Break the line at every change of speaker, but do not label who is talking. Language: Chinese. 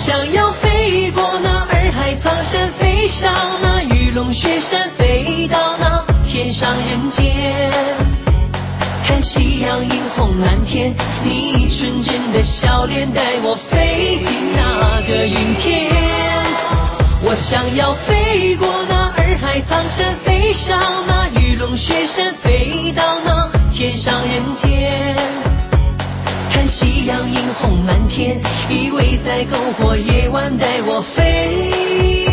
想要飞过那洱海苍山，飞上那玉龙雪山，飞到那天上人间，看夕阳映红蓝天，你纯真的笑脸带我飞进那个云天。我想要飞过那洱海苍山，飞上那玉龙雪山，飞到那天上人间，看夕阳映红蓝天，依偎在篝火夜晚带我飞